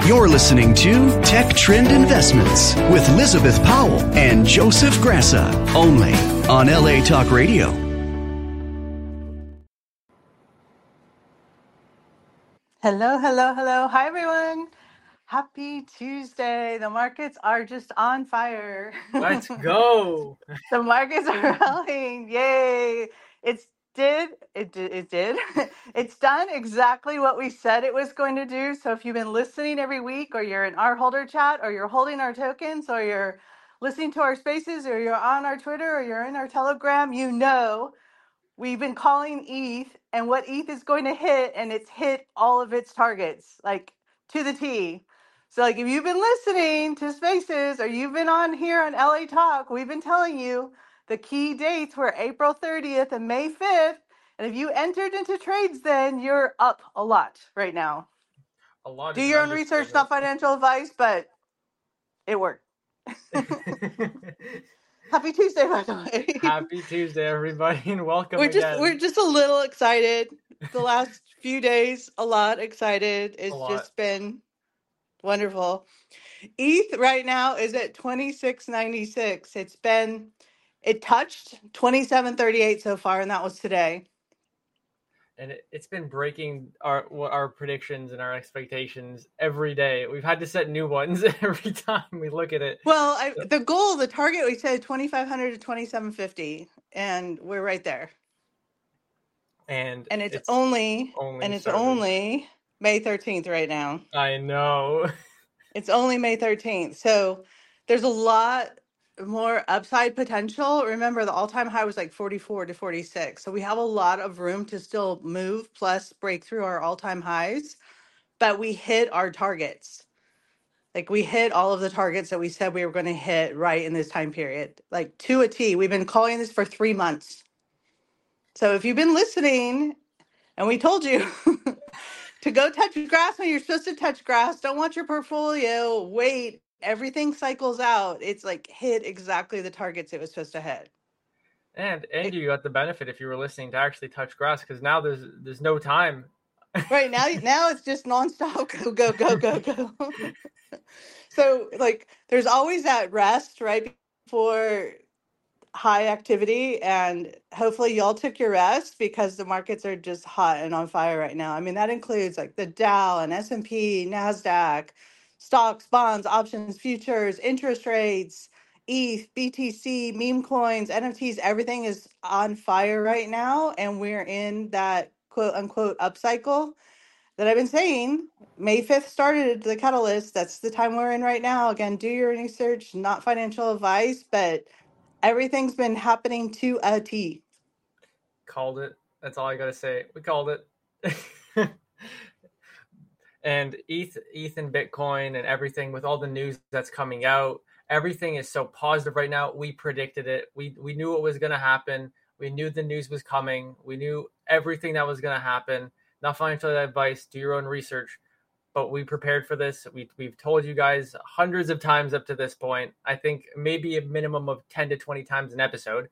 You're listening to Tech Trend Investments with Elizabeth Powell and Joseph Grassa, only on LA Talk Radio. Hello, hello, hello. Hi, everyone. Happy Tuesday. The markets are just on fire. Let's go. The markets are rallying. Yay. It did. It's done exactly what we said it was going to do. So if you've been listening every week, or you're in our holder chat, or you're holding our tokens, or you're listening to our spaces, or you're on our Twitter, or you're in our Telegram, you know we've been calling ETH and what ETH is going to hit, and it's hit all of its targets, like to the T. So, like, if you've been listening to Spaces or you've been on here on LA Talk, we've been telling you the key dates were April 30th and May 5th. And if you entered into trades, then you're up a lot right now. A lot. Do your own research, not financial advice, but it worked. Happy Tuesday, by the way. Happy Tuesday, everybody, and welcome We're again. just a little excited. The last few days, a lot excited. It's just been wonderful. ETH right now is at 26.96. It touched 27.38 so far, and that was today. And it's been breaking our predictions and our expectations every day. We've had to set new ones every time we look at it. Well, the target, we said 2,500 to 2,750, and we're right there. And it's only May 13th right now. I know. It's only May 13th. So there's a lot more upside potential. Remember, the all-time high was like 44 to 46. So we have a lot of room to still move, plus break through our all-time highs. But we hit our targets. Like, we hit all of the targets that we said we were going to hit right in this time period, like to a T. We've been calling this for 3 months. So if you've been listening, and we told you to go touch grass when you're supposed to touch grass, don't watch your portfolio, wait, everything cycles out. It's like hit exactly the targets it was supposed to hit. And you got the benefit if you were listening to actually touch grass, because now there's no time. Right, now it's just nonstop. Go. So, like, there's always that rest right before high activity, and hopefully y'all took your rest, because the markets are just hot and on fire right now. I mean, that includes like the Dow and S&P, NASDAQ, stocks, bonds, options, futures, interest rates, ETH, BTC, meme coins, NFTs. Everything is on fire right now, and we're in that quote unquote upcycle that I've been saying. May 5th started the catalyst. That's the time we're in right now. Again, do your research, not financial advice, but everything's been happening to a T. Called it. That's all I got to say. We called it. And ETH and Bitcoin and everything, with all the news that's coming out, everything is so positive right now. We predicted it. We knew it was going to happen. We knew the news was coming. We knew everything that was going to happen. Not financial advice. Do your own research. But we prepared for this. We've told you guys hundreds of times up to this point. I think maybe a minimum of 10 to 20 times an episode.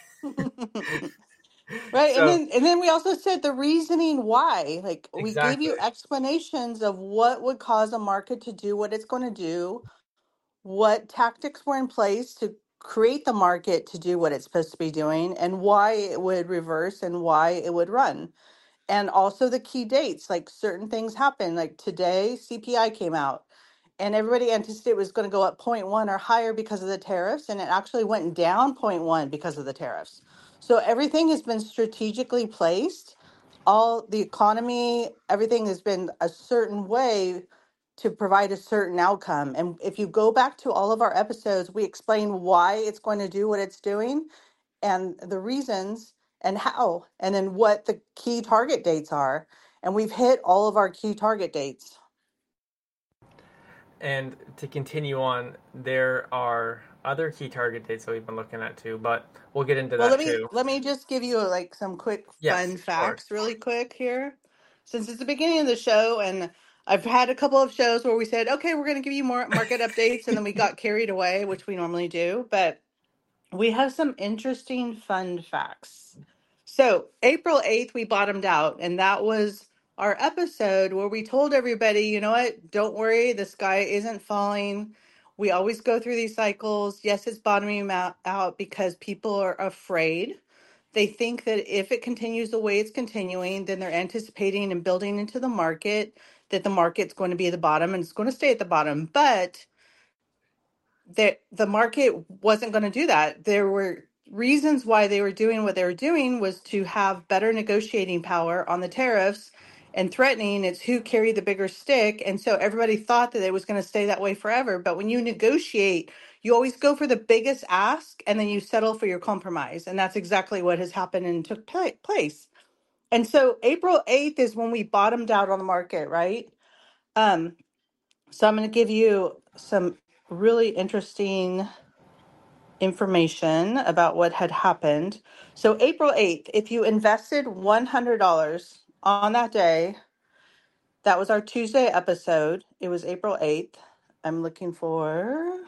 Right. So, and then we also said the reasoning why. Like, we gave you explanations of what would cause a market to do what it's going to do, what tactics were in place to create the market to do what it's supposed to be doing, and why it would reverse and why it would run. And also the key dates, like certain things happen. Like today, CPI came out, and everybody anticipated it was going to go up 0.1 or higher because of the tariffs, and it actually went down 0.1 because of the tariffs. So everything has been strategically placed. All the economy, everything has been a certain way to provide a certain outcome. And if you go back to all of our episodes, we explain why it's going to do what it's doing, and the reasons, and how, and then what the key target dates are. And we've hit all of our key target dates. And to continue on, there are other key target dates that we've been looking at too, but we'll get into that too. Let me just give you like some quick fun facts really quick here. Since it's the beginning of the show, and I've had a couple of shows where we said, okay, we're going to give you more market updates, and then we got carried away, which we normally do. But we have some interesting fun facts. So April 8th, we bottomed out, and that was our episode where we told everybody, you know what, don't worry, the sky isn't falling. We always go through these cycles. Yes, it's bottoming out because people are afraid. They think that if it continues the way it's continuing, then they're anticipating and building into the market that the market's going to be at the bottom and it's going to stay at the bottom. But the market wasn't going to do that. There were reasons why they were doing what they were doing was to have better negotiating power on the tariffs and threatening. It's who carried the bigger stick. And so everybody thought that it was going to stay that way forever. But when you negotiate, you always go for the biggest ask and then you settle for your compromise. And that's exactly what has happened and took place. And so April 8th is when we bottomed out on the market, right? Um, so I'm going to give you some really interesting information about what had happened. So April 8th, if you invested $100 on that day, that was our Tuesday episode. It was April 8th. I'm looking for,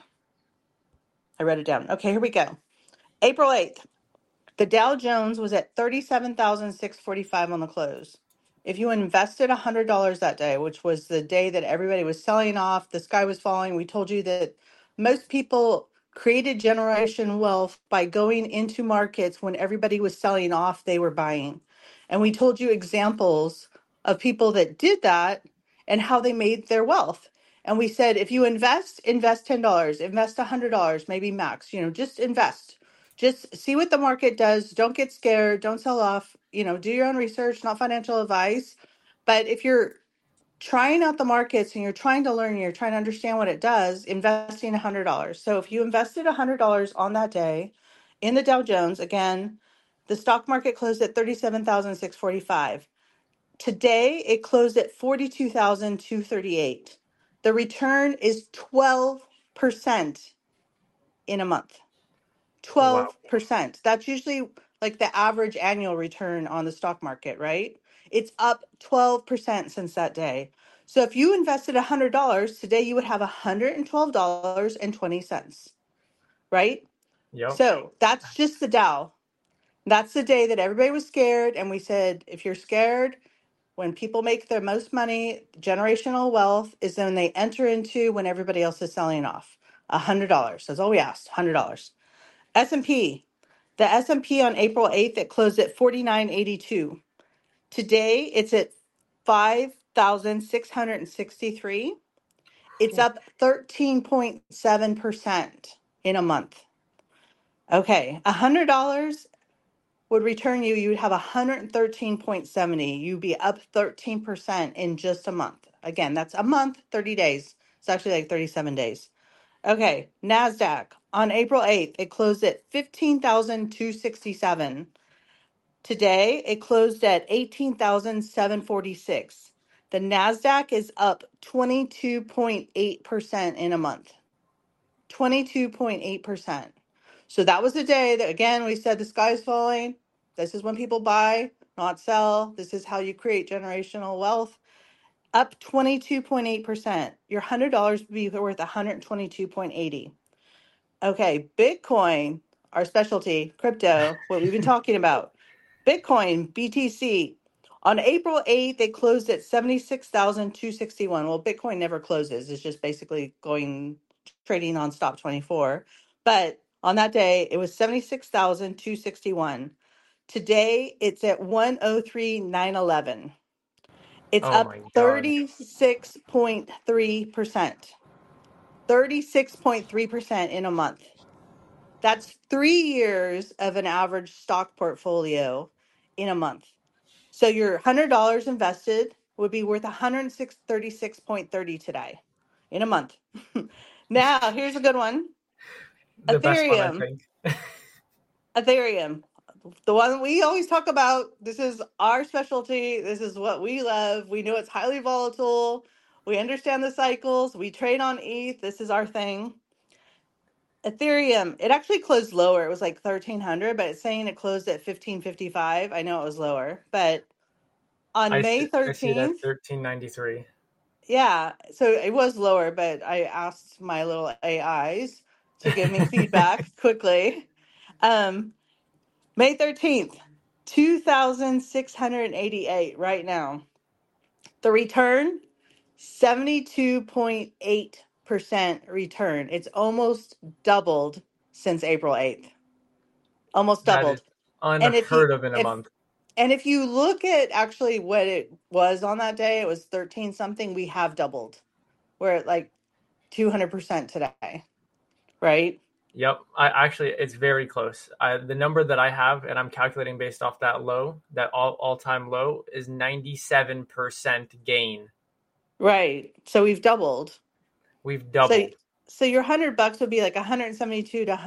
I wrote it down. Okay, here we go. April 8th. The Dow Jones was at 37,645 on the close. If you invested $100 that day, which was the day that everybody was selling off, the sky was falling, we told you that most people created generation wealth by going into markets when everybody was selling off, they were buying. And we told you examples of people that did that and how they made their wealth. And we said, if you invest $10, invest $100, maybe max, just invest. Just see what the market does. Don't get scared. Don't sell off. Do your own research, not financial advice. But if you're trying out the markets and you're trying to learn, you're trying to understand what it does, investing $100. So if you invested $100 on that day in the Dow Jones, again, the stock market closed at 37,645. Today, it closed at 42,238. The return is 12% in a month. Wow. 12%. That's usually like the average annual return on the stock market, right? It's up 12% since that day. So if you invested $100 today, you would have $112.20, right? Yep. So that's just the Dow. That's the day that everybody was scared. And we said, if you're scared, when people make their most money, generational wealth is when they enter into when everybody else is selling off. $100. That's all we asked, $100. S&P. The S&P on April 8th, it closed at 49.82. Today, it's at 5,663. It's up 13.7% in a month. Okay, $100 would return you would have 113.70. You'd be up 13% in just a month. Again, that's a month, 30 days. It's actually like 37 days. Okay, NASDAQ on April 8th, it closed at 15,267. Today, it closed at 18,746. The NASDAQ is up 22.8% in a month. 22.8%. So that was the day that, again, we said the sky's falling. This is when people buy, not sell. This is how you create generational wealth. Up 22.8%. Your $100 would be worth 122.80. Okay, Bitcoin, our specialty, crypto, what we've been talking about. Bitcoin, BTC. On April 8th, it closed at 76,261. Well, Bitcoin never closes. It's just basically trading on stop 24. But on that day, it was 76,261. Today, it's at 103,911. It's Oh up my God. 36.3%. 36.3% in a month. That's 3 years of an average stock portfolio in a month. So your $100 invested would be worth 136.30 today in a month. Now, here's a good one. The best one, I Ethereum. think. Ethereum. The one we always talk about. This is our specialty. This is what we love. We know it's highly volatile. We understand the cycles. We trade on ETH. This is our thing. Ethereum, it actually closed lower. It was like 1,300, but it's saying it closed at 1,555. I know it was lower, but on May I see it at 13th, 1393. yeah, so it was lower, but I asked my little AIs to give me feedback quickly. Um, May 13th, 2,688 right now. The return, 72.8% return. It's almost doubled since April 8th. Almost That is doubled. And unheard of in a month. if you look at actually what it was on that day, it was 13 something. We have doubled. We're at like 200% today, right? Yep. It's very close. The number that I have, and I'm calculating based off that low, that all time low, is 97% gain. Right. So we've doubled. We've So doubled. so your $100 would be like 172 to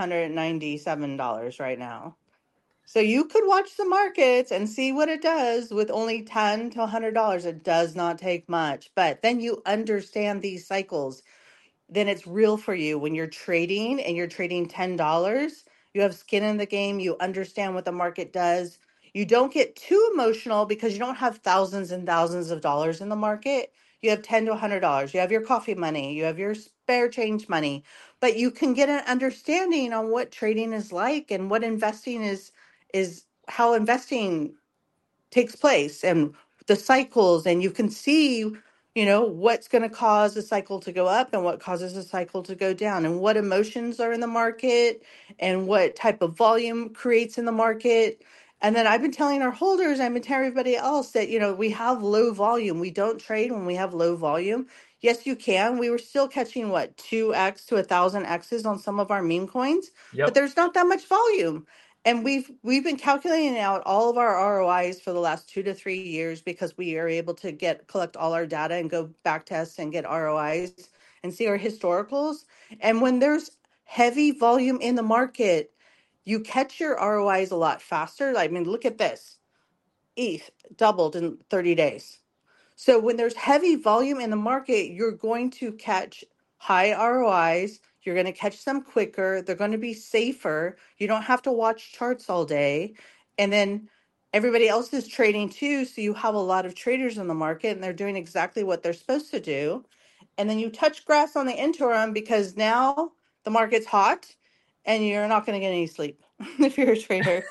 $197 right now. So you could watch the markets and see what it does with only $10 to $100. It does not take much, but then you understand these cycles, then it's real for you when you're trading and you're trading $10. You have skin in the game. You understand what the market does. You don't get too emotional because you don't have thousands and thousands of dollars in the market. You have 10 to $100. You have your coffee money. You have your spare change money, but you can get an understanding on what trading is like and what investing is how investing takes place and the cycles, and you can see, what's going to cause a cycle to go up and what causes a cycle to go down and what emotions are in the market and what type of volume creates in the market. And then I've been telling our holders, I've been telling everybody else that, we have low volume. We don't trade when we have low volume. Yes, you can. We were still catching what, 2x to 1,000x's on some of our meme coins, but Yep. there's not that much volume. And we've been calculating out all of our ROIs for the last 2 to 3 years because we are able to collect all our data and go back test and get ROIs and see our historicals. And when there's heavy volume in the market, you catch your ROIs a lot faster. I mean, look at this. ETH doubled in 30 days. So when there's heavy volume in the market, you're going to catch high ROIs. You're going to catch them quicker. They're going to be safer. You don't have to watch charts all day. And then everybody else is trading too. So you have a lot of traders in the market and they're doing exactly what they're supposed to do. And then you touch grass on the interim because now the market's hot and you're not going to get any sleep if you're a trader.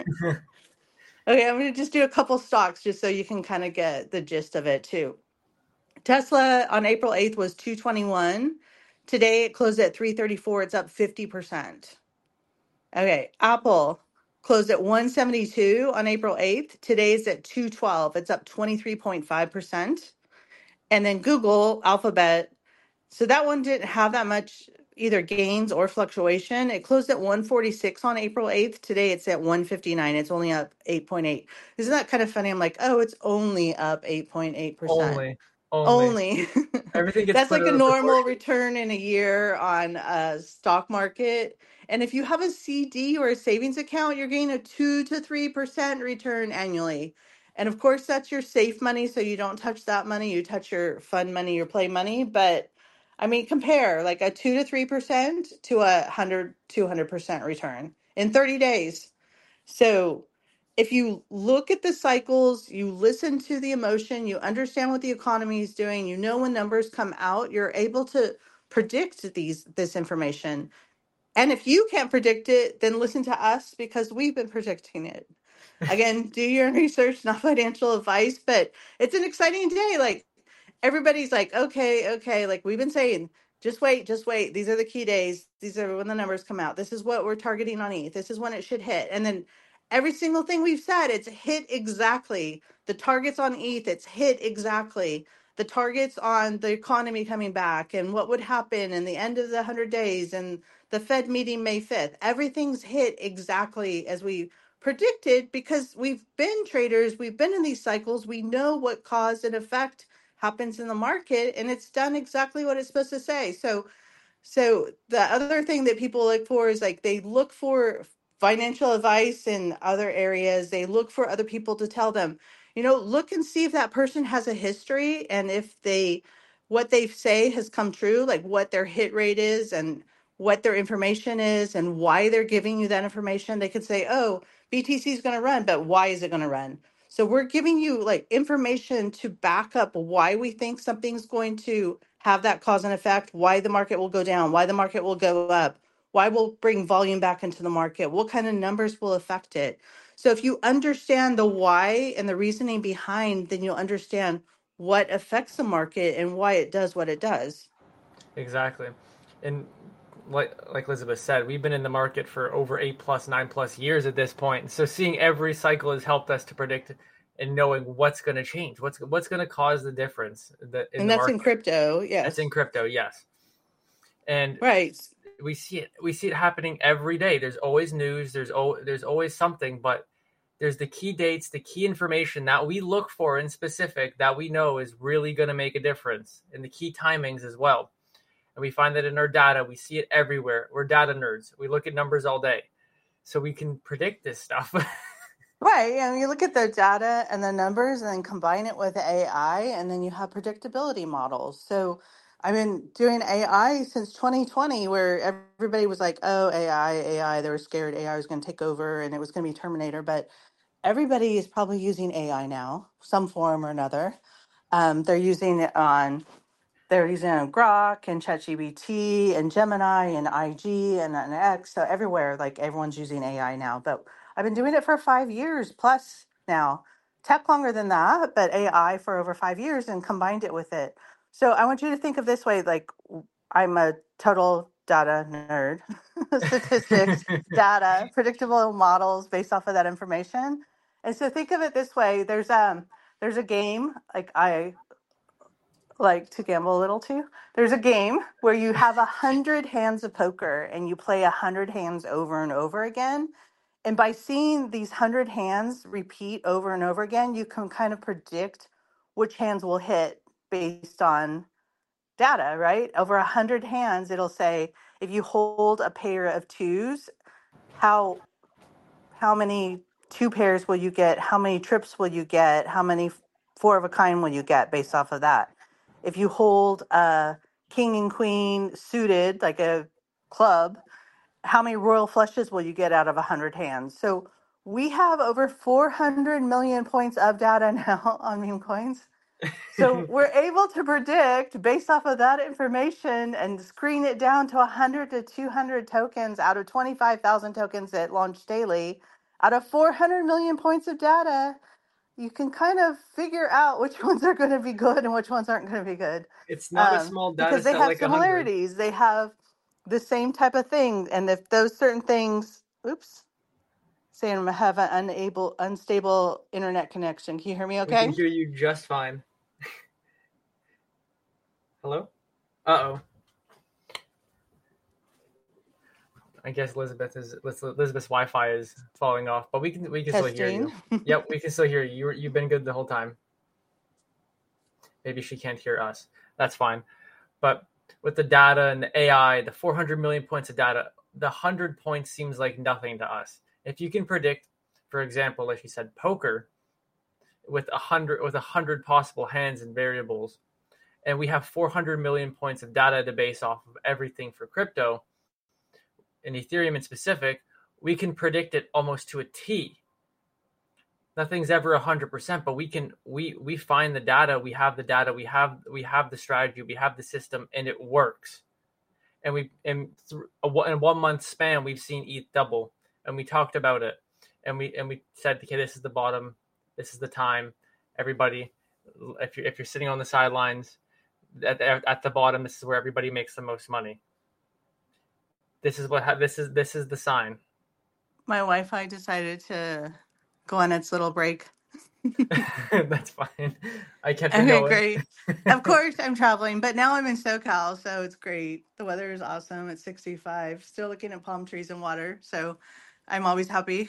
Okay, I'm going to just do a couple stocks just so you can kind of get the gist of it too. Tesla on April 8th was 221. Today it closed at 334. It's up 50%. Okay, Apple closed at 172 on April 8th. Today is at 212. It's up 23.5%. And then Google, Alphabet, so that one didn't have that much either gains or fluctuation. It closed at 146 on April 8th. Today it's at 159. It's only up 8.8. Isn't that kind of funny? I'm like, oh, it's only up 8.8%. Only. Only. Everything gets That's put like a in a normal proportion. return in a year on a stock market. And if you have a CD or a savings account, you're getting a 2 to 3% return annually. And of course, that's your safe money. So you don't touch that money. You touch your fund money, your play money. But I mean, compare like a 2 to 3% to 200% return in 30 days. So if you look at the cycles, you listen to the emotion, you understand what the economy is doing, you know when numbers come out, you're able to predict this information. And if you can't predict it, then listen to us because we've been predicting it. Again, do your own research, not financial advice, but it's an exciting day. Like everybody's like, okay, okay, like we've been saying, just wait, just wait. These are the key days. These are when the numbers come out. This is what we're targeting on ETH. This is when it should hit. And then every single thing we've said, it's hit exactly. The targets on ETH, it's hit exactly. The targets on the economy coming back and what would happen in the end of the 100 days and the Fed meeting May 5th. Everything's hit exactly as we predicted because we've been traders, we've been in these cycles, we know what cause and effect happens in the market, and it's done exactly what it's supposed to say. So the other thing that people look for is like they look for financial advice in other areas. They look for other people to tell them, look and see if that person has a history and if what they say has come true, like what their hit rate is and what their information is and why they're giving you that information. They could say, oh, BTC is going to run, but why is it going to run? So we're giving you like information to back up why we think something's going to have that cause and effect, why the market will go down, why the market will go up, why we'll bring volume back into the market, what kind of numbers will affect it. So if you understand the why and the reasoning behind, then you'll understand what affects the market and why it does what it does. Exactly. And like Elizabeth said, we've been in the market for over 8+, 9+ years at this point. So seeing every cycle has helped us to predict and knowing what's going to change, what's going to cause the difference in And the that's in market. crypto, That's in yes. crypto, yes. And Right. we see it happening every day. There's always news. There's always something, but there's the key dates, the key information that we look for in specific that we know is really going to make a difference, and the key timings as well. And we find that in our data, we see it everywhere. We're data nerds. We look at numbers all day, so we can predict this stuff. Right. And you look at the data and the numbers and then combine it with AI, and then you have predictability models. So I've been doing AI since 2020, where everybody was like, oh, AI, AI. They were scared AI was going to take over and it was going to be Terminator. But everybody is probably using AI now, some form or another. They're using it on Grok and ChatGPT and Gemini and IG and X. So everywhere, like everyone's using AI now. But I've been doing it for 5 years plus now. Tech longer than that, but AI for over 5 years and combined it with it. So I want you to think of this way, like I'm a total data nerd. Statistics, data, predictable models based off of that information. And so think of it this way. There's a game, like I like to gamble a little too. There's a game where you have 100 hands of poker and you play 100 hands over and over again. And by seeing these 100 hands repeat over and over again, you can kind of predict which hands will hit based on data, right? Over 100 hands, it'll say if you hold a pair of twos, how how many two pairs will you get? How many trips will you get? How many four of a kind will you get based off of that? If you hold a king and queen suited, like a club, how many royal flushes will you get out of 100 hands? So we have over 400 million points of data now on meme coins. So we're able to predict based off of that information and screen it down to 100 to 200 tokens out of 25,000 tokens that launch daily. Out of 400 million points of data, you can kind of figure out which ones are going to be good and which ones aren't going to be good. It's not a small data Because they set have like 100. similarities. They have the same type of thing. And if those certain things, saying I have an unstable internet connection. Can you hear me We can okay? hear you just fine. Hello? Uh-oh. I guess Elizabeth's Wi-Fi is falling off, but we can still hear you. Yep, we can still hear you. You've been good the whole time. Maybe she can't hear us. That's fine. But with the data and the AI, the 400 million points of data, the 100 points seems like nothing to us. If you can predict, for example, like you said, poker with 100 possible hands and variables, and we have 400 million points of data to base off of everything for crypto, in Ethereum in specific, we can predict it almost to a T. Nothing's ever 100%, but we find the data, we have the data, we have the strategy, we have the system, and it works. And in 1 month span, we've seen ETH double, and we talked about it, and we said, okay, this is the bottom, this is the time. Everybody, if you're sitting on the sidelines, at the bottom, this is where everybody makes the most money. This is the sign. My Wi-Fi decided to go on its little break. That's fine. I kept it Okay, going. great. Of course, I'm traveling, but now I'm in SoCal, so it's great. The weather is awesome. It's 65. Still looking at palm trees and water, so I'm always happy.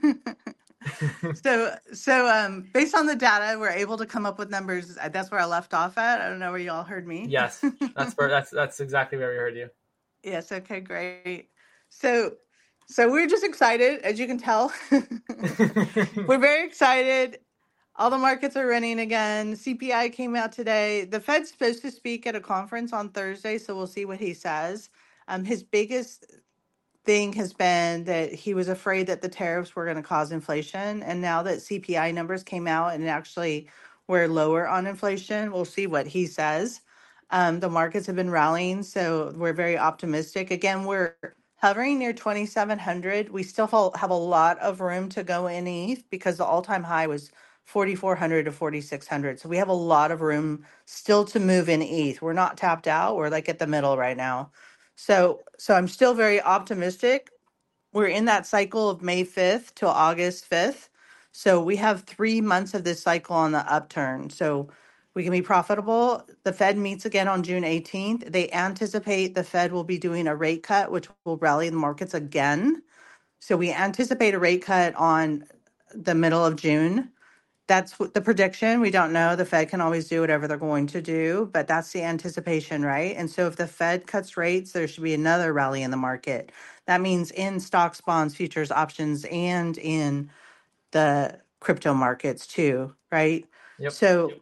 So based on the data, we're able to come up with numbers. That's where I left off at. I don't know where you all heard me. Yes, that's exactly where we heard you. Yes. Okay. Great. So we're just excited, as you can tell. We're very excited. All the markets are running again. CPI came out today. The Fed's supposed to speak at a conference on Thursday, so we'll see what he says. His biggest thing has been that he was afraid that the tariffs were going to cause inflation. And now that CPI numbers came out and actually were lower on inflation, we'll see what he says. The markets have been rallying, so we're very optimistic. Again, we're hovering near 2,700. We still have a lot of room to go in ETH because the all-time high was 4,400 to 4,600. So we have a lot of room still to move in ETH. We're not tapped out. We're like at the middle right now. So I'm still very optimistic. We're in that cycle of May 5th till August 5th. So we have 3 months of this cycle on the upturn. So we can be profitable. The Fed meets again on June 18th. They anticipate the Fed will be doing a rate cut, which will rally the markets again. So we anticipate a rate cut on the middle of June. That's the prediction. We don't know. The Fed can always do whatever they're going to do, but that's the anticipation, right? And so if the Fed cuts rates, there should be another rally in the market. That means in stocks, bonds, futures, options, and in the crypto markets too, right? Yep.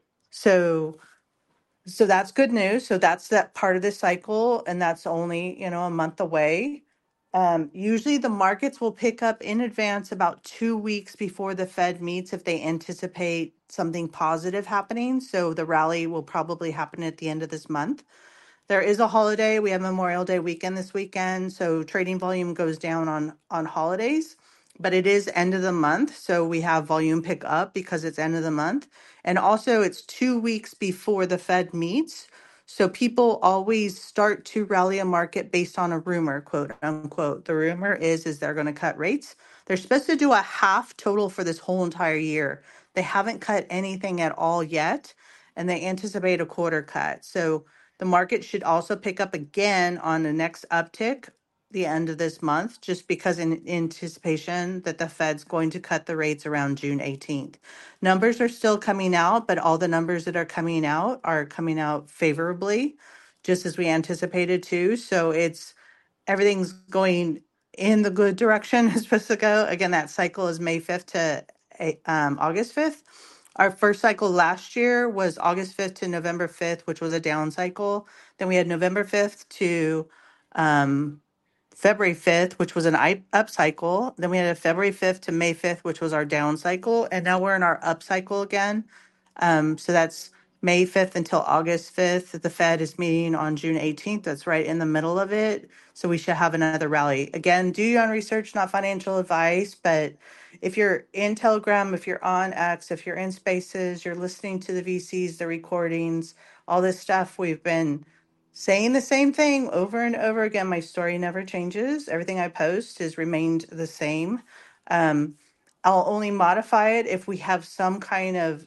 So so that's good news. So that's that part of the cycle, and that's only, a month away. Usually the markets will pick up in advance about 2 weeks before the Fed meets if they anticipate something positive happening. So the rally will probably happen at the end of this month. There is a holiday. We have Memorial Day weekend this weekend, so trading volume goes down on holidays, but it is end of the month, so we have volume pick up because it's end of the month. And also it's 2 weeks before the Fed meets. So people always start to rally a market based on a rumor, quote unquote. The rumor is they're going to cut rates. They're supposed to do a half total for this whole entire year. They haven't cut anything at all yet, and they anticipate a quarter cut. So the market should also pick up again on the next uptick the end of this month, just because in anticipation that the Fed's going to cut the rates around June 18th. Numbers are still coming out, but all the numbers that are coming out favorably, just as we anticipated to. So everything's going in the good direction it's supposed to go. Again, that cycle is May 5th to August 5th. Our first cycle last year was August 5th to November 5th, which was a down cycle. Then we had November 5th to um, February 5th, which was an up cycle. Then we had a February 5th to May 5th, which was our down cycle. And now we're in our up cycle again. So that's May 5th until August 5th. The Fed is meeting on June 18th. That's right in the middle of it. So we should have another rally. Again, do your own research, not financial advice. But if you're in Telegram, if you're on X, if you're in Spaces, you're listening to the VCs, the recordings, all this stuff, we've been saying the same thing over and over again. My story never changes. Everything I post has remained the same. Um, I'll only modify it if we have some kind of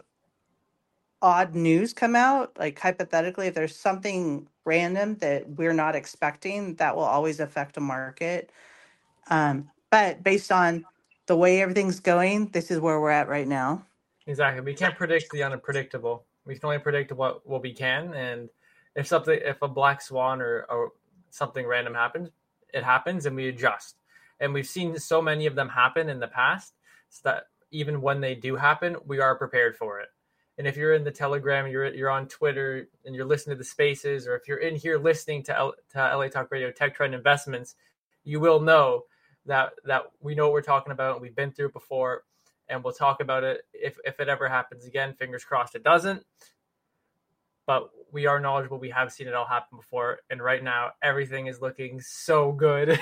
odd news come out. Like hypothetically, if there's something random that we're not expecting, that will always affect a market. But based on the way everything's going, this is where we're at right now. Exactly. We can't predict the unpredictable. We can only predict what we can. And if a black swan or something random happens, it happens and we adjust. And we've seen so many of them happen in the past, so that even when they do happen, we are prepared for it. And if you're in the Telegram, you're on Twitter, and you're listening to the Spaces, or if you're in here listening to LA Talk Radio Tech Trend Investments, you will know that we know what we're talking about, and we've been through it before, and we'll talk about it if it ever happens again. Fingers crossed it doesn't. But we are knowledgeable. We have seen it all happen before, and right now everything is looking so good.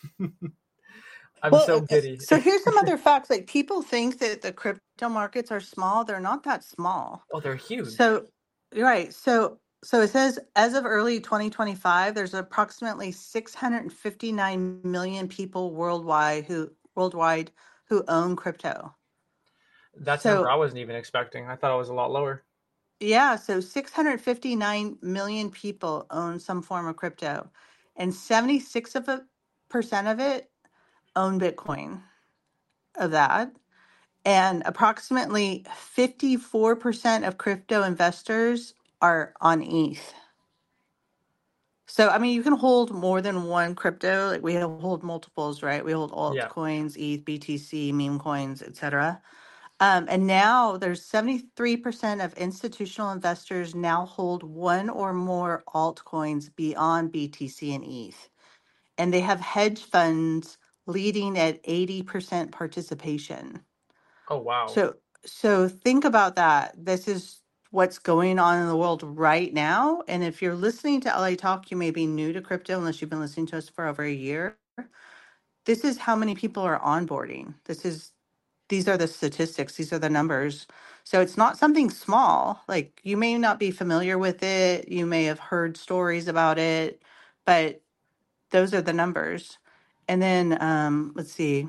I'm so giddy. So here's some other facts. Like people think that the crypto markets are small. They're not that small. Oh, they're huge. So, right. So it says as of early 2025, there's approximately 659 million people worldwide who own crypto. That's a number I wasn't even expecting. I thought it was a lot lower. Yeah, so 659 million people own some form of crypto, and 76% of it own Bitcoin of that. And approximately 54% of crypto investors are on ETH. So, I mean, you can hold more than one crypto. Like we hold multiples, right? We hold altcoins, ETH, BTC, meme coins, etc. And now there's 73% of institutional investors now hold one or more altcoins beyond BTC and ETH. And they have hedge funds leading at 80% participation. Oh, wow. So think about that. This is what's going on in the world right now. And if you're listening to LA Talk, you may be new to crypto unless you've been listening to us for over a year. This is how many people are onboarding. This is these are the statistics, these are the numbers. So it's not something small. Like, you may not be familiar with it, you may have heard stories about it, but those are the numbers. And then let's see,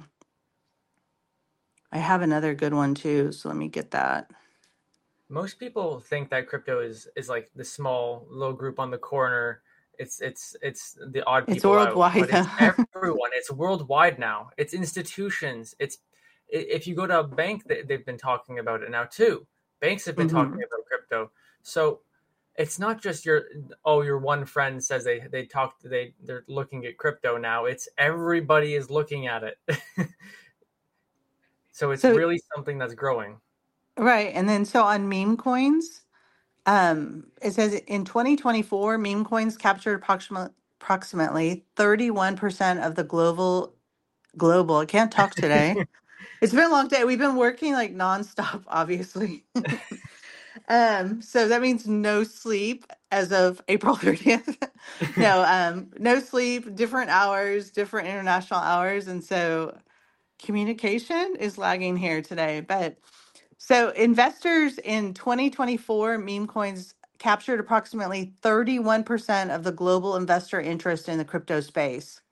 I have another good one too, so let me get that. Most people think that crypto is like the small little group on the corner. It's the odd It's people out, worldwide. but it's everyone. It's worldwide now. It's institutions. It's if you go to a bank, they've been talking about it now too. Banks have been talking Hmm. about crypto. So it's not just your one friend says they're looking at crypto now. It's everybody is looking at it. So it's So, really something that's growing. right. And then so on meme coins, it says in 2024, meme coins captured approximately 31% of the global. I can't talk today. It's been a long day. We've been working like nonstop, obviously. So that means no sleep as of April 30th. No, no sleep, different hours, different international hours. And so communication is lagging here today. But so investors in 2024, meme coins captured approximately 31% of the global investor interest in the crypto space.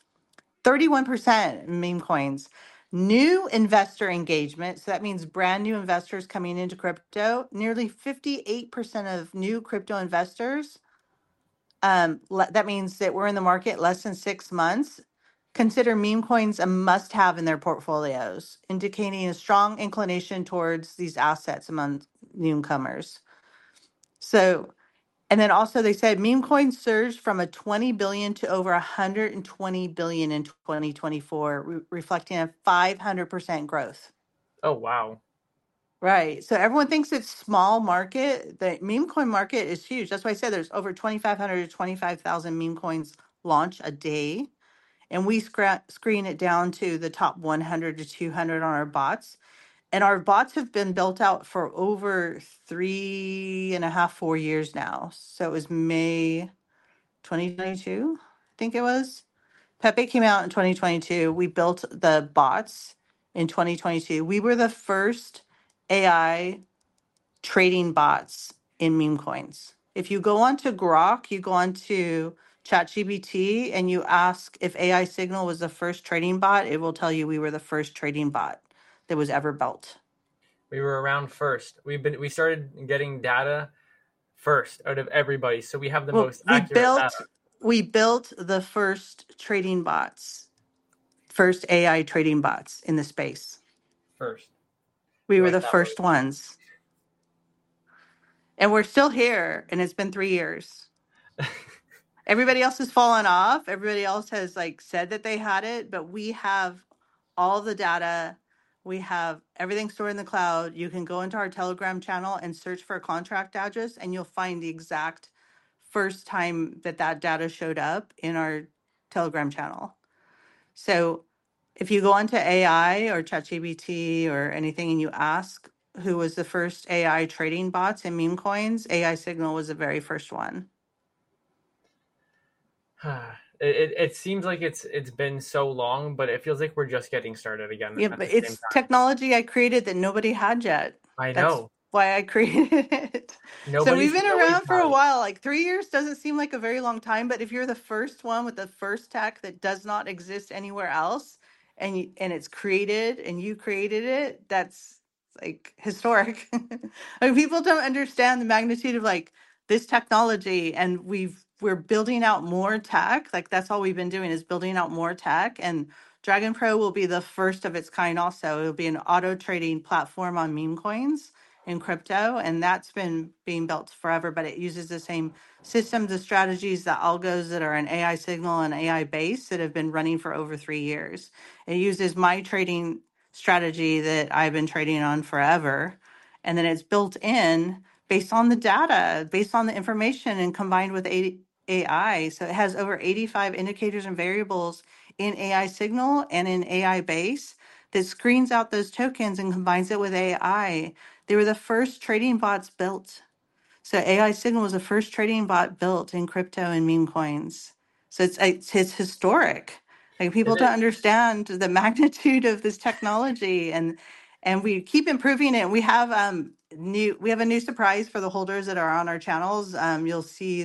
31% meme coins. New investor engagement, so that means brand new investors coming into crypto, nearly 58% of new crypto investors, that means that we're in the market less than 6 months, consider meme coins a must have in their portfolios, indicating a strong inclination towards these assets among newcomers. So, and then also they said meme coins surged from a 20 billion to over 120 billion in 2024, reflecting a 500% growth. Oh wow. Right. So everyone thinks it's small market. The meme coin market is huge. That's why I said there's over 2,500 to 25,000 meme coins launch a day. And we screen it down to the top 100 to 200 on our bots. And our bots have been built out for over 3.5, 4 years now. So it was May 2022, I think it was. Pepe came out in 2022. We built the bots in 2022. We were the first AI trading bots in meme coins. If you go onto Grok, you go onto ChatGPT and you ask if AI Signal was the first trading bot, it will tell you we were the first trading bot that was ever built. We were around first. We started getting data first out of everybody, so we have the Well, most accurate data we built the first trading bots, first AI trading bots in the space. first. We We were like the that first ones. And we're still here, and it's been 3 years. word. Everybody else has fallen off. Everybody else has like said that they had it, but we have all the data. We have everything stored in the cloud. You can go into our Telegram channel and search for a contract address, and you'll find the exact first time that that data showed up in our Telegram channel. So if you go onto AI or ChatGPT or anything and you ask who was the first AI trading bots in meme coins, AI Signal was the very first one. It seems like it's been so long, but it feels like we're just getting started again Yeah, at but the same it's time. technology I created that nobody had yet. I That's know. why I created it. So we've been Nobody's around for had a it. while. Like 3 years doesn't seem like a very long time, but if you're the first one with the first tech that does not exist anywhere else, and it's created and you created it, that's like historic. Like, people don't understand the magnitude of like this technology, and we're building out more tech. Like, that's all we've been doing is building out more tech, and Dragon Pro will be the first of its kind also. It'll be an auto trading platform on meme coins in crypto, and that's been being built forever, but it uses the same systems, the strategies, the algos that are an AI Signal and AI base that have been running for over 3 years. It uses my trading strategy that I've been trading on forever, and then it's built in based on the data, based on the information, and combined with AI. So it has over 85 indicators and variables in AI Signal and in AI Base that screens out those tokens and combines it with AI. They were the first trading bots built. So AI Signal was the first trading bot built in crypto and meme coins. So it's historic. Like, Is people don't it? understand the magnitude of this technology, and and we keep improving it. We have we have a new surprise for the holders that are on our channels. You'll see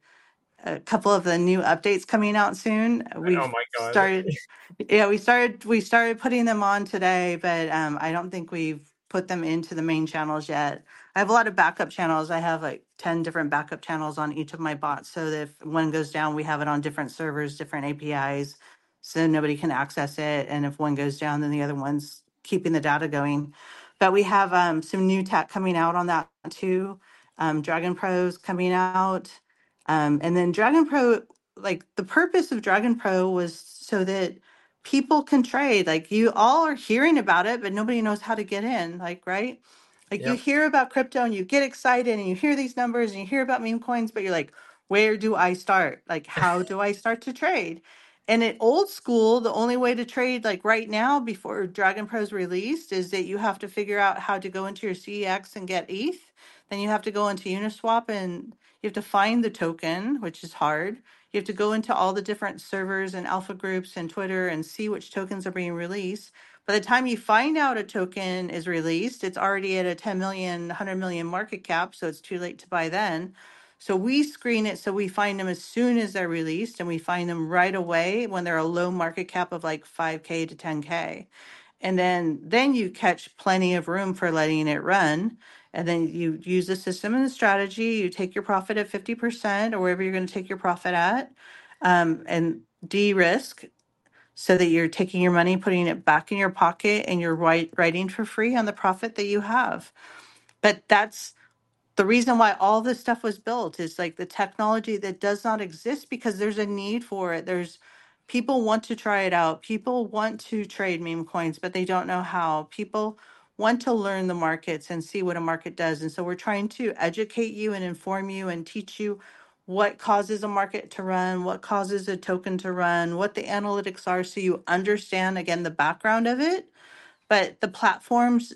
a couple of the new updates coming out soon. Oh We've my God. started, yeah, we started putting them on today, but I don't think we've put them into the main channels yet. I have a lot of backup channels. I have like 10 different backup channels on each of my bots, so that if one goes down, we have it on different servers, different APIs, so nobody can access it. And if one goes down, then the other one's keeping the data going. But we have some new tech coming out on that too. Dragon Pro's coming out. And then Dragon Pro, like the purpose of Dragon Pro was so that people can trade. Like you all are hearing about it, but nobody knows how to get in. Like, right? Like you Yep. hear about crypto and you get excited and you hear these numbers and you hear about meme coins, but you're like, where do I start? Like, how do I start to trade? And at old school, the only way to trade, like right now, before Dragon Pro's released, is that you have to figure out how to go into your CEX and get ETH. Then you have to go into Uniswap and you have to find the token, which is hard. You have to go into all the different servers and alpha groups and Twitter and see which tokens are being released. By the time you find out a token is released, it's already at a 10 million, 100 million market cap, so it's too late to buy then. So we screen it so we find them as soon as they're released, and we find them right away when they're a low market cap of like 5K to 10K. And then you catch plenty of room for letting it run. And then you use the system and the strategy. You take your profit at 50% or wherever you're going to take your profit at, and de-risk so that you're taking your money, putting it back in your pocket, and you're writing for free on the profit that you have. But that's the reason why all this stuff was built, is like the technology that does not exist because there's a need for it. There's people want to try it out. People want to trade meme coins, but they don't know how. People want to learn the markets and see what a market does. And so we're trying to educate you and inform you and teach you what causes a market to run, what causes a token to run, what the analytics are, so you understand again the background of it. But the platforms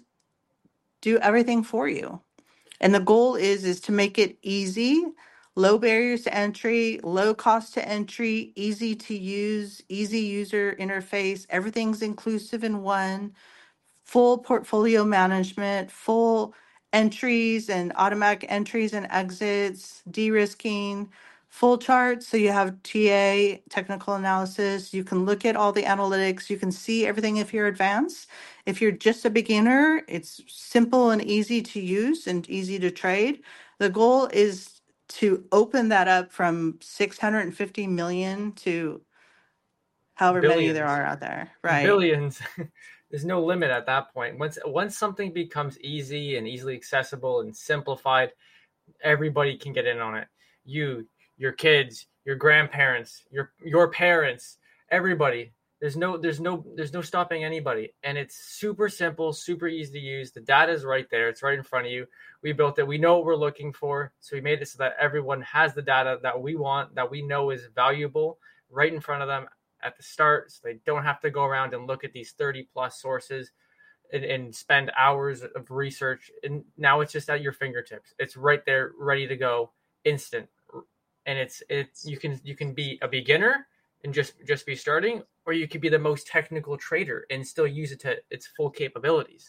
do everything for you. And the goal is to make it easy, low barriers to entry, low cost to entry, easy to use, easy user interface. Everything's inclusive in one, full portfolio management, full entries and automatic entries and exits, de-risking, full charts. So you have TA, technical analysis. You can look at all the analytics. You can see everything if you're advanced. If you're just a beginner, it's simple and easy to use and easy to trade. The goal is to open that up from 650 million to however many there Billions. are out there, right? Billions. There's no limit at that point. Once something becomes easy and easily accessible and simplified, everybody can get in on it. You, your kids, your grandparents, your parents, everybody. There's no stopping anybody. And it's super simple, super easy to use. The data is right there. It's right in front of you. We built it. We know what we're looking for. So we made it so that everyone has the data that we want, that we know is valuable, right in front of them at the start, so they don't have to go around and look at these 30 plus sources and spend hours of research. And now it's just at your fingertips. It's right there, ready to go, instant. And it's you can be a beginner and just be starting, or you could be the most technical trader and still use it to its full capabilities.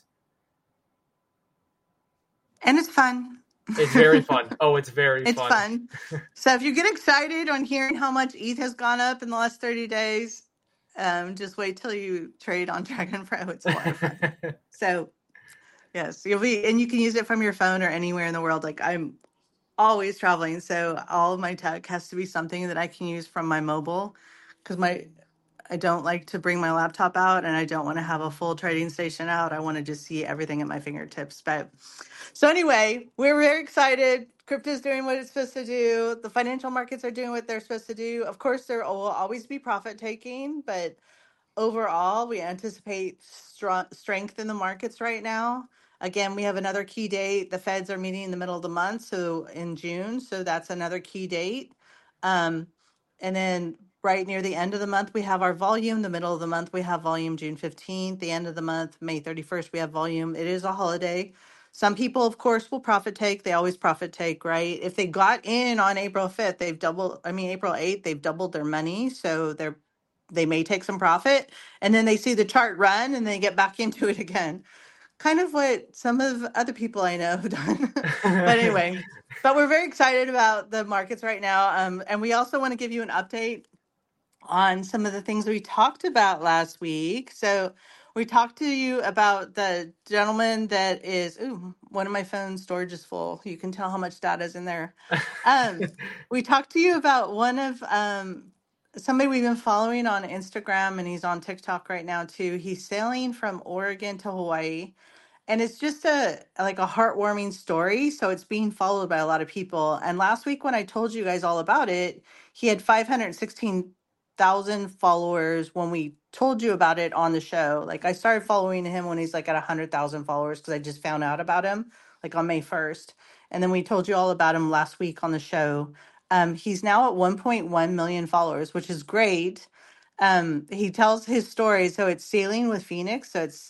And it's fun. It's very fun. Oh, it's very It's fun. So if you get excited on hearing how much ETH has gone up in the last 30 days, just wait till you trade on Dragon Pro. It's a lot of fun. So yes, and you can use it from your phone or anywhere in the world. Like I'm always traveling, so all of my tech has to be something that I can use from my mobile, because I don't like to bring my laptop out, and I don't want to have a full trading station out. I want to just see everything at my fingertips. But so anyway, we're very excited. Crypto's doing what it's supposed to do. The financial markets are doing what they're supposed to do. Of course, there will always be profit taking, but overall, we anticipate strength in the markets right now. Again, we have another key date. The Feds are meeting in the middle of the month, so in June. So that's another key date. Um, and then right near the end of the month, we have our volume. The middle of the month, we have volume June 15th. The end of the month, May 31st, we have volume. It is a holiday. Some people, of course, will profit take. They always profit take, right? If they got in on April 5th, April 8th, they've doubled their money. So they may take some profit, and then they see the chart run and they get back into it again. kind of what some of other people I know have done. But anyway, but we're very excited about the markets right now. And we also want to give you an update on some of the things we talked about last week. So we talked to you about the gentleman that is, ooh, one of my phone storage is full. You can tell how much data is in there. We talked to you about one of somebody we've been following on Instagram, and he's on TikTok right now too. He's sailing from Oregon to Hawaii, and it's just a like a heartwarming story, so it's being followed by a lot of people. And last week when I told you guys all about it, he had 516,000 followers when we told you about it on the show. Like I started following him when he's like at 100,000 followers because I just found out about him like on May 1st. And then we told you all about him last week on the show. He's now at 1.1 million followers, which is great. He tells his story. So it's Sailing with Phoenix. So it's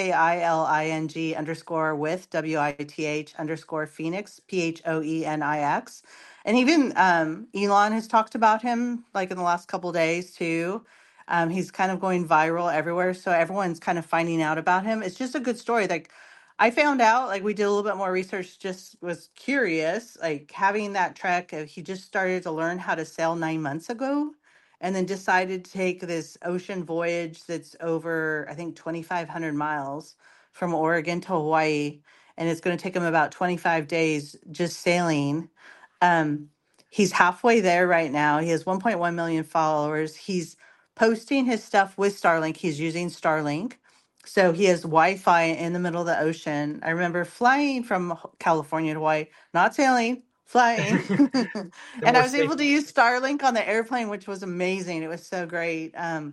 SAILING underscore with WITH underscore Phoenix, PHOENIX. And even Elon has talked about him like in the last couple days too. He's kind of going viral everywhere. So everyone's kind of finding out about him. It's just a good story. Like I found out, like we did a little bit more research, just was curious, like having that trek. He just started to learn how to sail 9 months ago and then decided to take this ocean voyage that's over, I think, 2,500 miles from Oregon to Hawaii. And it's going to take him about 25 days just sailing. Um, he's halfway there right now. He has 1.1 million followers. He's posting his stuff with Starlink. He's using Starlink. So he has Wi-Fi in the middle of the ocean. I remember flying from California to Hawaii, not sailing, flying. The And I more was safe. able to use Starlink on the airplane, which was amazing. It was so great.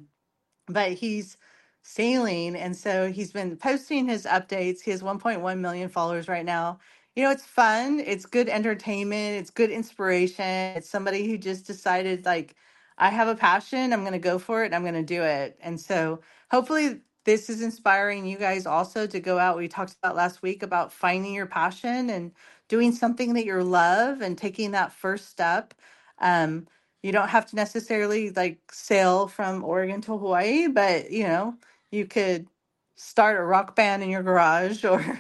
But he's sailing, and so he's been posting his updates. He has 1.1 million followers right now. You know, it's fun, it's good entertainment, it's good inspiration. It's somebody who just decided, like, I have a passion, I'm going to go for it, and I'm going to do it. And so hopefully this is inspiring you guys also to go out. We talked about last week about finding your passion and doing something that you love and taking that first step. You don't have to necessarily like sail from Oregon to Hawaii, but you could start a rock band in your garage or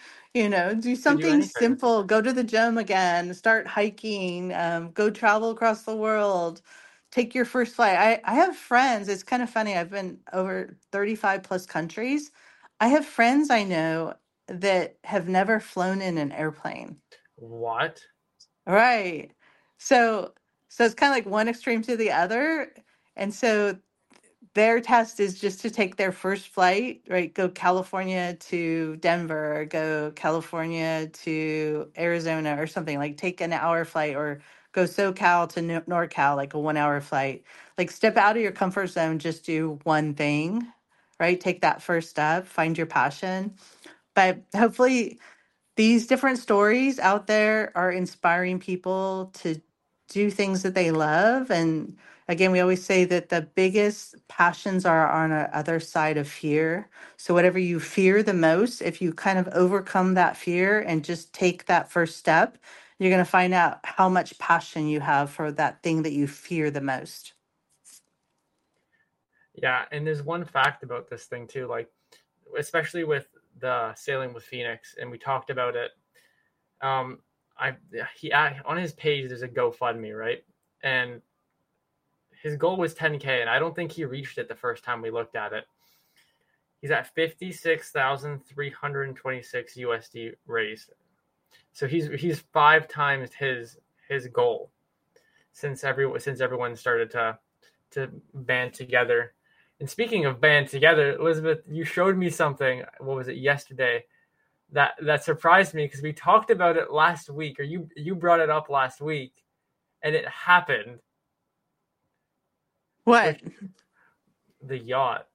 do Could do something anything. simple, go to the gym again, start hiking, go travel across the world, take your first flight. I have friends, it's kind of funny. I've been over 35 plus countries. I have friends I know that have never flown in an airplane. What? Right. So it's kind of like one extreme to the other. And so their test is just to take their first flight, right? Go California to Denver, or go California to Arizona or something, like take an hour flight, or go SoCal to NorCal, like a 1 hour flight. Like step out of your comfort zone, just do one thing, right? Take that first step, find your passion. But hopefully these different stories out there are inspiring people to do things that they love. And again, we always say that the biggest passions are on the other side of fear. So whatever you fear the most, if you kind of overcome that fear and just take that first step, you're going to find out how much passion you have for that thing that you fear the most. Yeah, and there's one fact about this thing too, like especially with the Sailing with Phoenix, and we talked about it. On his page there's a GoFundMe, right? And his goal was 10K, and I don't think he reached it the first time we looked at it. He's at 56,326 USD raised. So he's 5 times his goal since everyone started to band together. And speaking of band together, Elizabeth, you showed me something. What was it, yesterday? That surprised me because we talked about it last week, or you brought it up last week, and it happened. What? The yacht.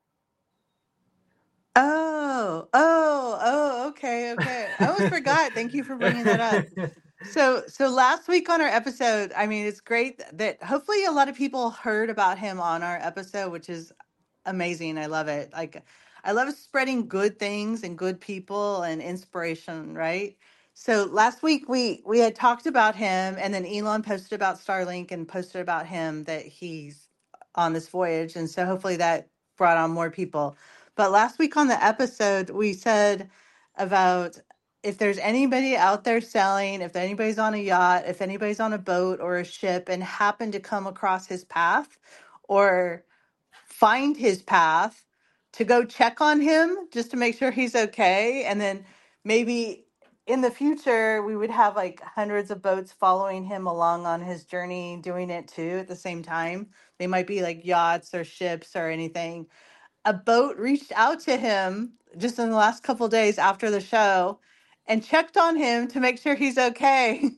Okay. I almost forgot. Thank you for bringing that up. So last week on our episode, I mean, it's great that hopefully a lot of people heard about him on our episode, which is amazing. I love it. Like, I love spreading good things and good people and inspiration, right? So last week we had talked about him, and then Elon posted about Starlink and posted about him that he's on this voyage, and so hopefully that brought on more people. But last week on the episode, we said about if there's anybody out there selling, if anybody's on a yacht, if anybody's on a boat or a ship and happen to come across his path or find his path, to go check on him just to make sure he's okay. And then maybe in the future, we would have like hundreds of boats following him along on his journey, doing it too at the same time. They might be like yachts or ships or anything. A boat reached out to him just in the last couple of days after the show and checked on him to make sure he's okay.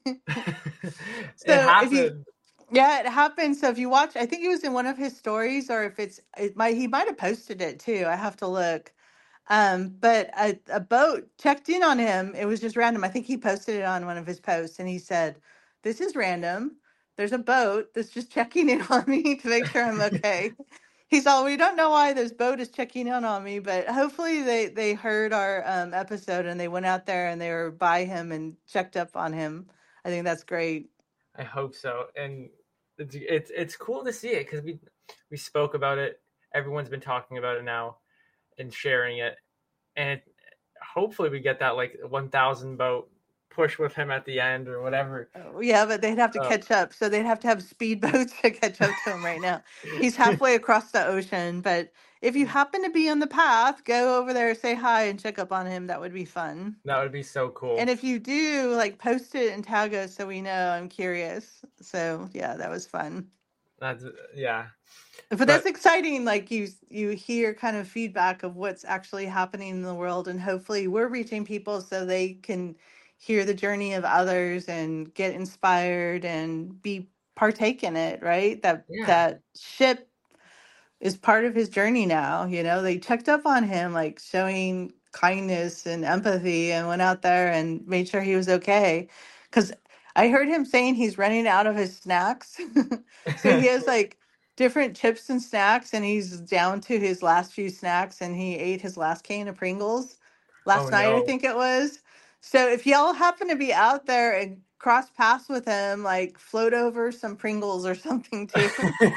It So if you, happened. yeah, it happened. So if you watch, I think it was in one of his stories, or if he might have posted it too. I have to look. But a boat checked in on him. It was just random. I think he posted it on one of his posts and he said, "This is random. There's a boat that's just checking in on me to make sure I'm okay." He's all, "We don't know why this boat is checking in on me, but hopefully they heard our episode and they went out there and they were by him and checked up on him." I think that's great. I hope so, and it's cool to see it because we spoke about it. Everyone's been talking about it now and sharing it, and hopefully we get that like 1,000 boat push with him at the end or whatever. Oh, yeah, but they'd have to catch up. So they'd have to have speedboats to catch up to him right now. He's halfway across the ocean. But if you happen to be on the path, go over there, say hi, and check up on him. That would be fun. That would be so cool. And if you do, like, post it and tag us so we know. I'm curious. So yeah, that was fun. Yeah. But that's exciting. Like you hear kind of feedback of what's actually happening in the world, and hopefully we're reaching people so they can hear the journey of others and get inspired and be partake in it, right? That ship is part of his journey now. They checked up on him, like showing kindness and empathy, and went out there and made sure he was okay. Because I heard him saying he's running out of his snacks. So he has like different chips and snacks, and he's down to his last few snacks, and he ate his last can of Pringles last night, I think it was. So if y'all happen to be out there and cross paths with him, like float over some Pringles or something too.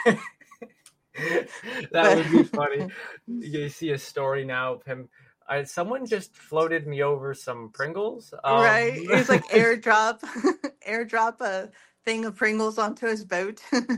That would be funny. You see a story now of him. Someone just floated me over some Pringles. Right? It's like airdrop a thing of Pringles onto his boat.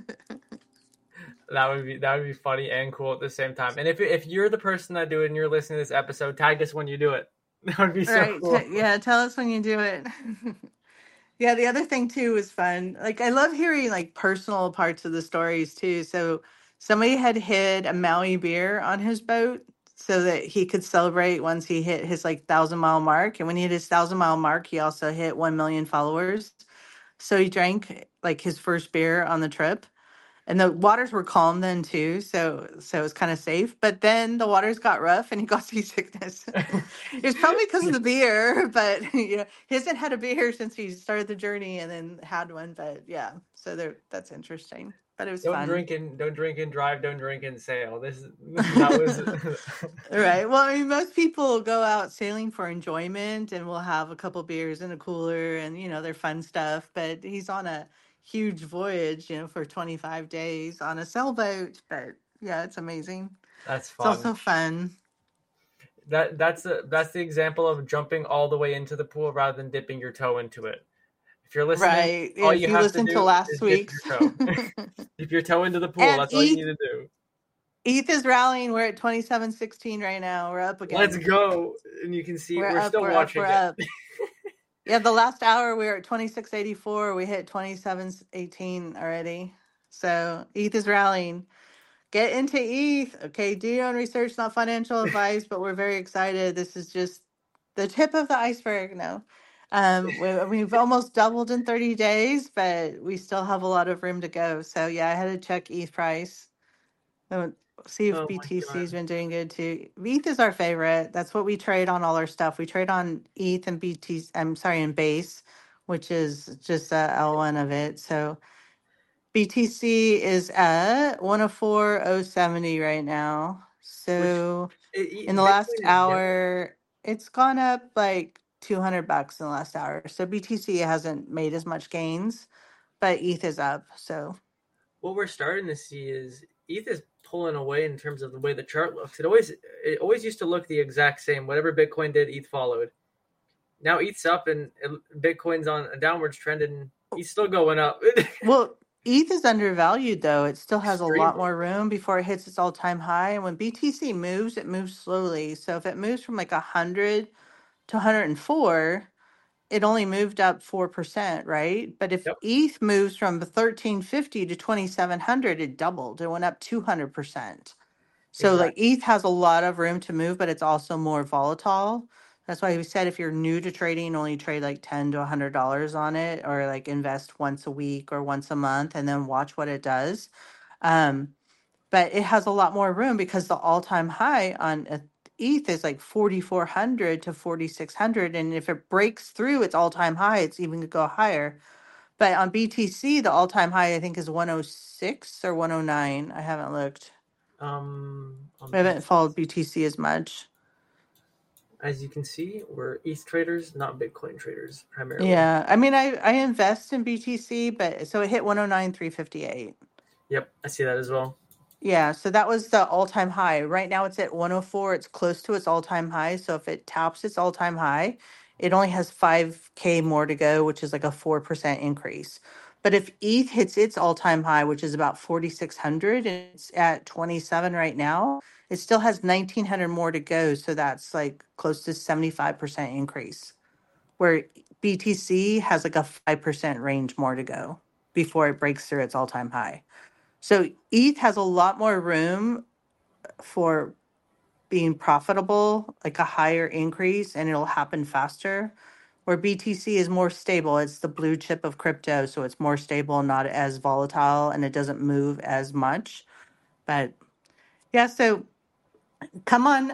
That would be funny and cool at the same time. And if you're the person that do it and you're listening to this episode, tag us when you do it. That would be so cool. Yeah, tell us when you do it. Yeah, the other thing too was fun. Like I love hearing like personal parts of the stories too. So somebody had hid a Maui beer on his boat so that he could celebrate once he hit his like 1,000-mile mark. And when he hit his 1,000-mile mark, he also hit 1 million followers. So he drank like his first beer on the trip. And the waters were calm then too, so it was kind of safe. But then the waters got rough, and he got seasickness. It's probably because of the beer, but he hasn't had a beer since he started the journey, and then had one. But yeah, so that's interesting. But it was fun. Don't drink and drive. Don't drink and sail. That was right. Well, I mean, most people go out sailing for enjoyment, and we'll have a couple beers in a cooler, and their fun stuff. But he's on a huge voyage, for 25 days on a sailboat. But yeah, it's amazing. That's fun. It's also fun. That's the example of jumping all the way into the pool rather than dipping your toe into it. If you're listening, right. All you have to do last week's dip your toe into the pool. And that's all you need to do. ETH is rallying. We're at 27.16 right now. We're up again. Let's go. And you can see we're still watching it. Up. Yeah, the last hour we were at 26.84. We hit 27.18 already. So ETH is rallying. Get into ETH. Okay, do your own research, not financial advice, but we're very excited. This is just the tip of the iceberg now. We've almost doubled in 30 days, but we still have a lot of room to go. So yeah, I had to check ETH price. See if BTC's been doing good too. ETH is our favorite. That's what we trade on all our stuff. We trade on ETH and BTC. I'm sorry, and Base, which is just L1 of it. So BTC is at 104.070 right now. So in the last hour, it's gone up like $200 in the last hour. So BTC hasn't made as much gains, but ETH is up. So what we're starting to see is ETH is pulling away in terms of the way the chart looks. It always used to look the exact same. Whatever Bitcoin did, ETH followed. Now ETH's up and Bitcoin's on a downwards trend, and ETH's still going up. Well, ETH is undervalued, though. It still has a lot Extremely. more room before it hits its all-time high. And when BTC moves, it moves slowly. So if it moves from like 100 to 104, it only moved up 4%, right? But if Yep, ETH moves from 1350 to 2700, it doubled. It went up 200%. So like exactly. ETH has a lot of room to move, but it's also more volatile. That's why we said if you're new to trading, only trade like $10 to $100 on it, or like invest once a week or once a month and then watch what it does. Um, but it has a lot more room because the all-time high on ETH is like 4,400 to 4,600. And if it breaks through its all-time high, it's even going to go higher. But on BTC, the all-time high, I think, is 106 or 109. I haven't looked. I haven't followed BTC as much. As you can see, we're ETH traders, not Bitcoin traders, primarily. Yeah. I mean, I invest in BTC, but so it hit 109,358. Yep, I see that as well. Yeah, so that was the all-time high. Right now it's at 104. It's close to its all-time high. So if it taps its all-time high, it only has 5K more to go, which is like a 4% increase. But if ETH hits its all-time high, which is about 4,600, and it's at 27 right now, it still has 1,900 more to go. So that's like close to 75% increase, where BTC has like a 5% range more to go before it breaks through its all-time high. So ETH has a lot more room for being profitable, like a higher increase, and it'll happen faster. Where BTC is more stable. It's the blue chip of crypto, so it's more stable, not as volatile, and it doesn't move as much. But yeah, so come on,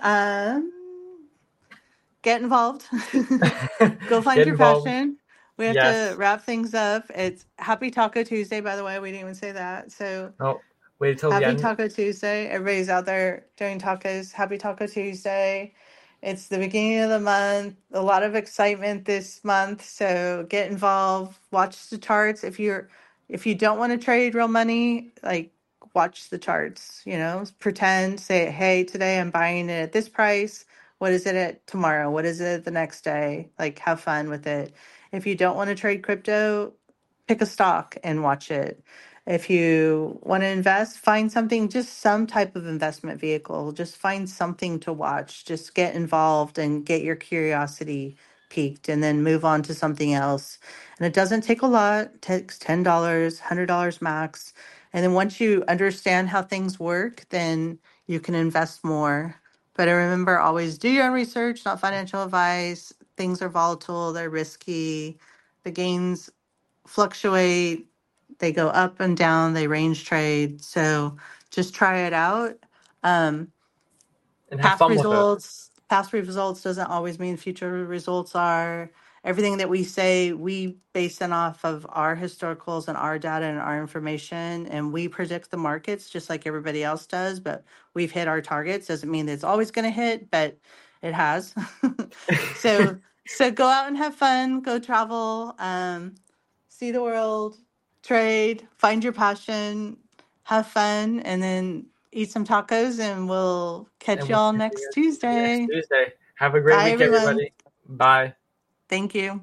get involved. Go find Get your involved. passion. We have Yes. to wrap things up. It's Happy Taco Tuesday, by the way. We didn't even say that. So Oh, wait till the Happy end. Taco Tuesday. Everybody's out there doing tacos. Happy Taco Tuesday. It's the beginning of the month. A lot of excitement this month. So get involved. Watch the charts. If you don't want to trade real money, like watch the charts, pretend, say, hey, today I'm buying it at this price. What is it at tomorrow? What is it the next day? Like have fun with it. If you don't want to trade crypto, pick a stock and watch it. If you want to invest, find something, just some type of investment vehicle. Just find something to watch. Just get involved and get your curiosity piqued and then move on to something else. And it doesn't take a lot. It takes $10, $100 max. And then once you understand how things work, then you can invest more. But I remember always do your own research, not financial advice. Things are volatile, they're risky. The gains fluctuate, they go up and down, they range trade. So just try it out. And have fun with it. Past results doesn't always mean future results are. Everything that we say, we base it off of our historicals and our data and our information, and we predict the markets just like everybody else does. But we've hit our targets. Doesn't mean that it's always going to hit, but it has. so go out and have fun. Go travel. See the world. Trade. Find your passion. Have fun, and then eat some tacos, and we'll catch And we'll y'all see next you Tuesday. next Tuesday. Have a great Bye, week, everyone. everybody. Bye. Thank you.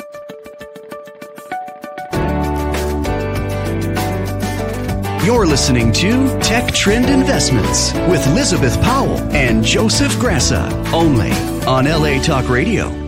You're listening to Tech Trend Investments with Elizabeth Powell and Joseph Grassa, only on LA Talk Radio.